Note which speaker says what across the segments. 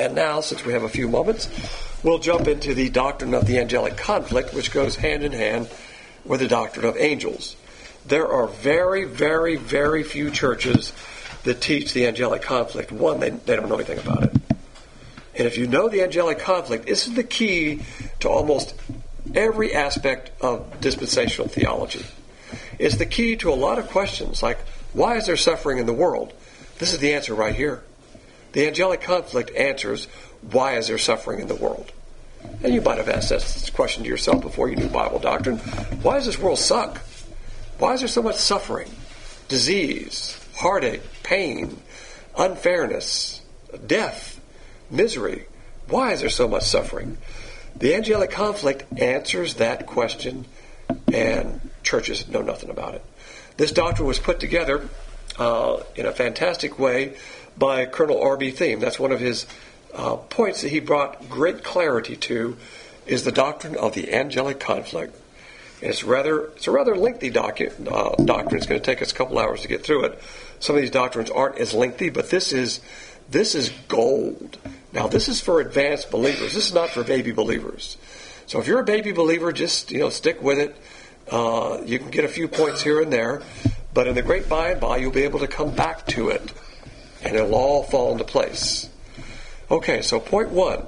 Speaker 1: And now, since we have a few moments, we'll jump into the doctrine of the angelic conflict, which goes hand in hand with the doctrine of angels. There are very, very, very few churches that teach the angelic conflict. One, they don't know anything about it. And if you know the angelic conflict, this is the key to almost every aspect of dispensational theology. It's the key to a lot of questions like, why is there suffering in the world? This is the answer right here. The angelic conflict answers, why is there suffering in the world? And you might have asked that question to yourself before you knew Bible doctrine. Why does this world suck? Why is there so much suffering? Disease, heartache, pain, unfairness, death, misery. Why is there so much suffering? The angelic conflict answers that question, and churches know nothing about it. This doctrine was put together in a fantastic way by Colonel R.B. Thiem. That's one of his points that he brought great clarity to, is the doctrine of the angelic conflict. And it's a rather lengthy doctrine. It's going to take us a couple hours to get through it. Some of these doctrines aren't as lengthy, but this is gold. Now, this is for advanced believers. This is not for baby believers. So if you're a baby believer, just stick with it. You can get a few points here and there, but in the great by and by, you'll be able to come back to it, and it'll all fall into place. Okay, so point 1.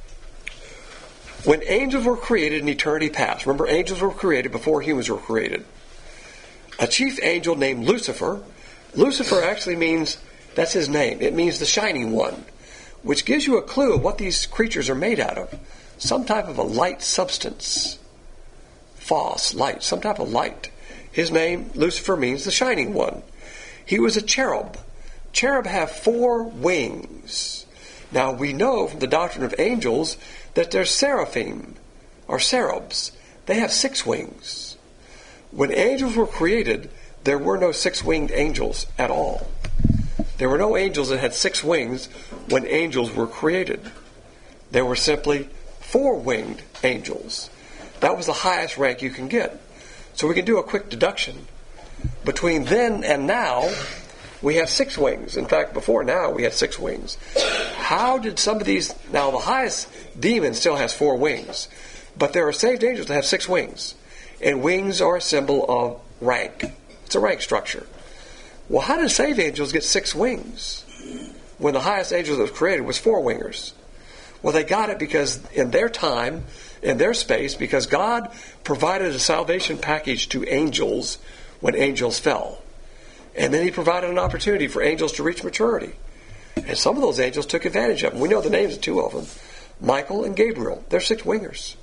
Speaker 1: When angels were created in eternity past, remember, angels were created before humans were created. A chief angel named Lucifer actually means, that's his name, it means the shining one, which gives you a clue of what these creatures are made out of. Some type of a light substance. Phos, light, some type of light. His name, Lucifer, means the shining one. He was a cherub. Cherub have 4 wings. Now, we know from the doctrine of angels that they're seraphim, or cherubs. They have 6 wings. When angels were created, there were no 6-winged angels at all. There were no angels that had 6 wings when angels were created. There were simply 4-winged angels. That was the highest rank you can get. So we can do a quick deduction. Between then and now, we have 6 wings. In fact, before now, we had 6 wings. How did some of these... Now, the highest demon still has 4 wings. But there are saved angels that have 6 wings. And wings are a symbol of rank. It's a rank structure. Well, how did saved angels get 6 wings when the highest angel that was created was 4-wingers? Well, they got it because in their time, in their space, because God provided a salvation package to angels when angels fell. And then he provided an opportunity for angels to reach maturity. And some of those angels took advantage of them. We know the names of 2 of them. Michael and Gabriel. They're 6-wingers.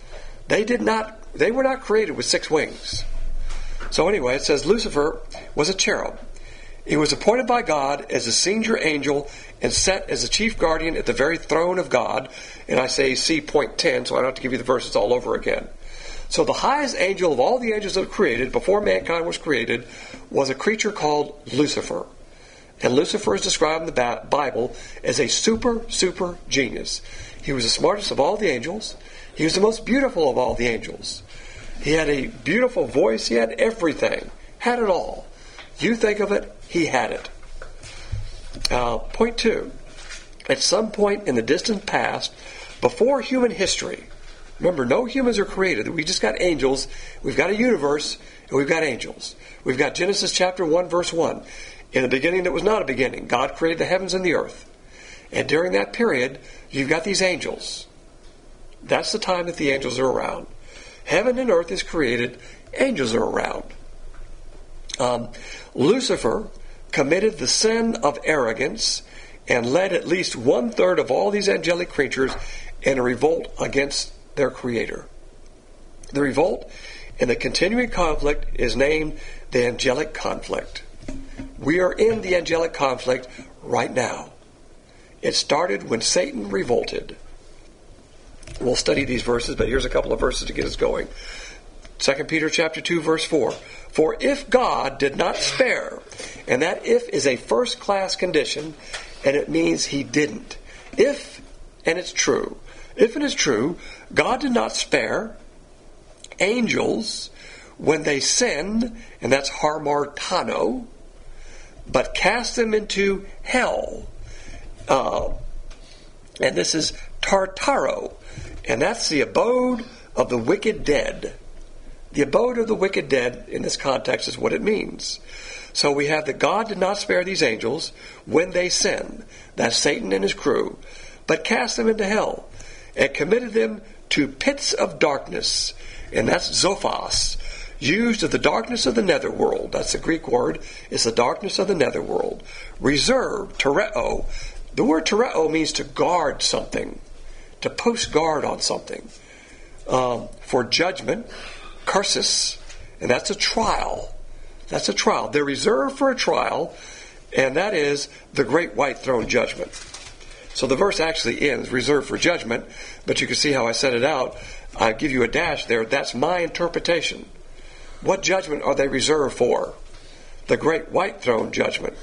Speaker 1: They were not created with 6 wings. So anyway, it says Lucifer was a cherub. He was appointed by God as a senior angel and set as the chief guardian at the very throne of God. And I say see point 10, so I don't have to give you the verses all over again. So the highest angel of all the angels that were created before mankind was created was a creature called Lucifer. And Lucifer is described in the Bible as a super genius. He was the smartest of all the angels. He was the most beautiful of all the angels. He had a beautiful voice. He had everything. Had it all. You think of it, he had it. Point 2. At some point in the distant past, before human history, remember, no humans are created. We just got angels. We've got a universe, and we've got angels. We've got Genesis chapter 1, verse 1. In the beginning, there was not a beginning. God created the heavens and the earth. And during that period, you've got these angels. That's the time that the angels are around. Heaven and earth is created. Angels are around. Lucifer committed the sin of arrogance and led at least 1/3 of all these angelic creatures in a revolt against their Creator. The revolt and the continuing conflict is named the angelic conflict. We are in the angelic conflict right now. It started when Satan revolted. We'll study these verses, but here's a couple of verses to get us going. 2 Peter chapter 2, verse 4. For if God did not spare, and that if is a first-class condition, and it means he didn't. If, and it's true, if it is true, God did not spare angels when they sinned, and that's harmartano, but cast them into hell. And this is Tartaro, and that's the abode of the wicked dead. The abode of the wicked dead in this context is what it means. So we have that God did not spare these angels when they sinned, that's Satan and his crew, but cast them into hell and committed them to pits of darkness, and that's Zophos, used of the darkness of the netherworld. That's the Greek word. It's the darkness of the netherworld. Reserved, tereo. The word tereo means to guard something, to post guard on something. For judgment, cursus, and that's a trial. That's a trial. They're reserved for a trial, and that is the great white throne judgment. So the verse actually ends, reserved for judgment, but you can see how I set it out. I give you a dash there. That's my interpretation. What judgment are they reserved for? The great white throne judgment.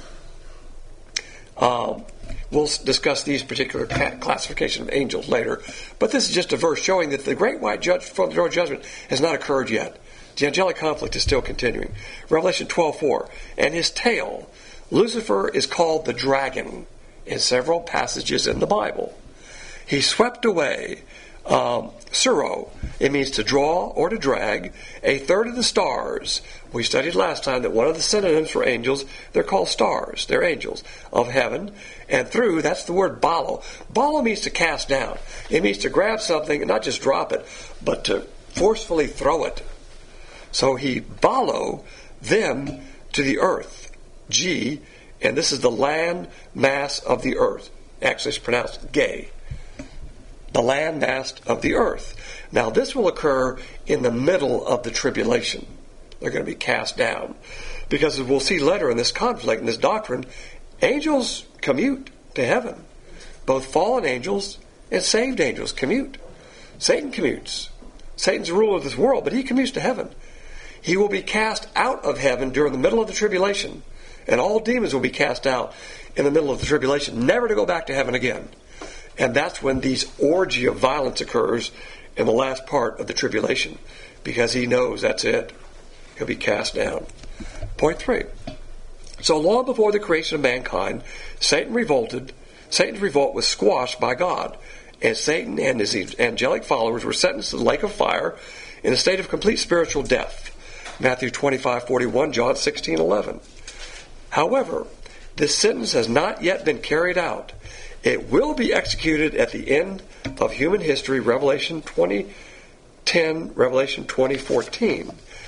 Speaker 1: We'll discuss these particular classification of angels later, but this is just a verse showing that the great white throne judgment has not occurred yet. The angelic conflict is still continuing. Revelation 12:4, and his tail, Lucifer, is called the dragon in several passages in the Bible. He swept away, Suro, it means to draw or to drag, a third of the stars. We studied last time that one of the synonyms for angels, they're called stars. They're angels of heaven. And through, that's the word balo. Balo means to cast down. It means to grab something and not just drop it, but to forcefully throw it. So he balo them to the earth. G, and this is the land mass of the earth. Actually, it's pronounced gay. The land mass of the earth. Now, this will occur in the middle of the tribulation. They're going to be cast down. Because as we'll see later in this conflict, in this doctrine, angels commute to heaven. Both fallen angels and saved angels commute. Satan commutes. Satan's the ruler of this world, but he commutes to heaven. He will be cast out of heaven during the middle of the tribulation. And all demons will be cast out in the middle of the tribulation, never to go back to heaven again. And that's when these orgy of violence occurs in the last part of the tribulation, because he knows that's it. He'll be cast down. Point 3. So long before the creation of mankind, Satan's revolt was squashed by God, and Satan and his angelic followers were sentenced to the lake of fire in a state of complete spiritual death. Matthew 25:41, John 16:11. However, this sentence has not yet been carried out. It will be executed at the end of human history, Revelation 20:10, Revelation 20:14.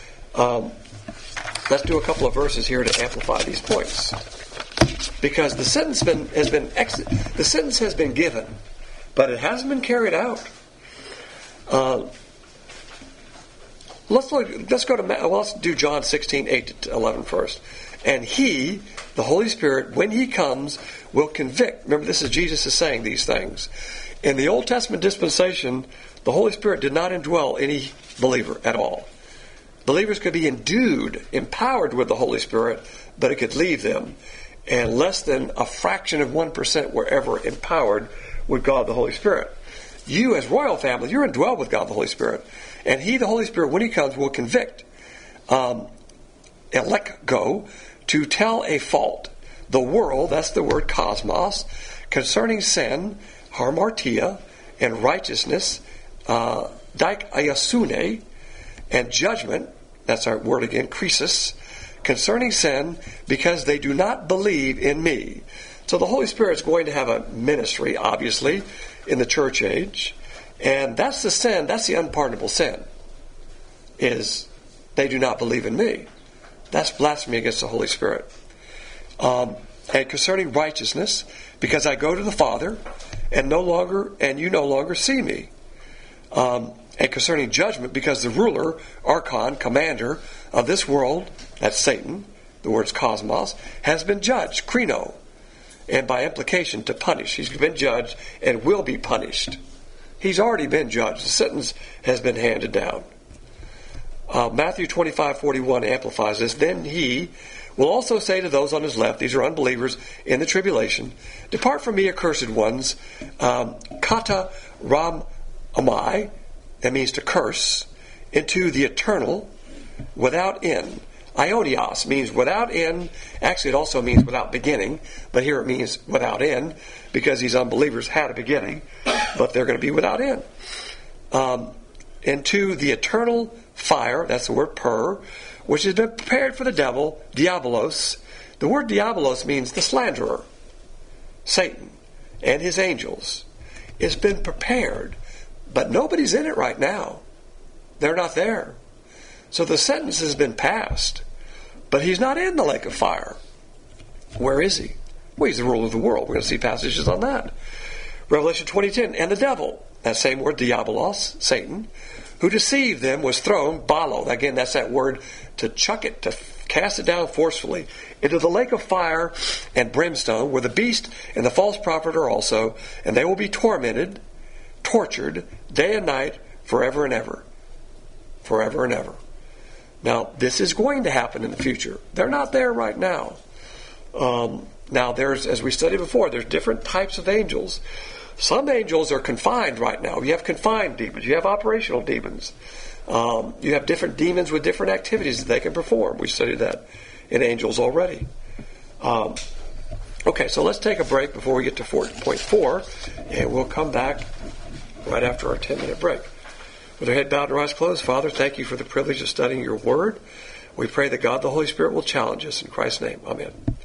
Speaker 1: Let's do a couple of verses here to amplify these points. Because the sentence has been given, but it hasn't been carried out. Let's do John 16:8-11 first. And he, the Holy Spirit, when he comes, will convict. Remember, this is Jesus is saying these things. In the Old Testament dispensation, the Holy Spirit did not indwell any believer at all. Believers could be endued, empowered with the Holy Spirit, but it could leave them. And less than a fraction of 1% were ever empowered with God the Holy Spirit. You, as royal family, you're indwelled with God the Holy Spirit. And he, the Holy Spirit, when he comes, will convict. Elekgo, to tell a fault. The world, that's the word cosmos, concerning sin, harmartia, and righteousness, dikaiasune, and judgment, that's our word again, krisis, concerning sin, because they do not believe in me. So the Holy Spirit's going to have a ministry, obviously, in the church age, and that's the sin, that's the unpardonable sin, is they do not believe in me. That's blasphemy against the Holy Spirit. And concerning righteousness, because I go to the Father, and you no longer see me. And concerning judgment, because the ruler, archon, commander of this world, that's Satan, the word's cosmos, has been judged, krino, and by implication to punish. He's been judged and will be punished. He's already been judged. The sentence has been handed down. Matthew 25:41 amplifies this. Then he will also say to those on his left, these are unbelievers in the tribulation, depart from me, accursed ones, kata ram amai, that means to curse, into the eternal, without end, Aionios means without end. Actually, it also means without beginning, but here it means without end because these unbelievers had a beginning, but they're going to be without end. Into the eternal fire, that's the word per, which has been prepared for the devil, diabolos. The word diabolos means the slanderer, Satan, and his angels. It's been prepared, but nobody's in it right now. They're not there. So the sentence has been passed, but he's not in the lake of fire. Where is he? Well, he's the ruler of the world. We're going to see passages on that. Revelation 20:10, and the devil, that same word, diabolos, Satan, who deceived them was thrown, balo, again, that's that word, to chuck it, to cast it down forcefully, into the lake of fire and brimstone, where the beast and the false prophet are also, and they will be tormented, tortured, day and night, forever and ever. Forever and ever. Now, this is going to happen in the future. They're not there right now. Now, there's, as we studied before, there's different types of angels. Some angels are confined right now. You have confined demons. You have operational demons. You have different demons with different activities that they can perform. We studied that in angels already. Okay, so let's take a break before we get to 4.4, and we'll come back right after our 10-minute break. With our head bowed and eyes closed, Father, thank you for the privilege of studying your word. We pray that God the Holy Spirit will challenge us in Christ's name. Amen.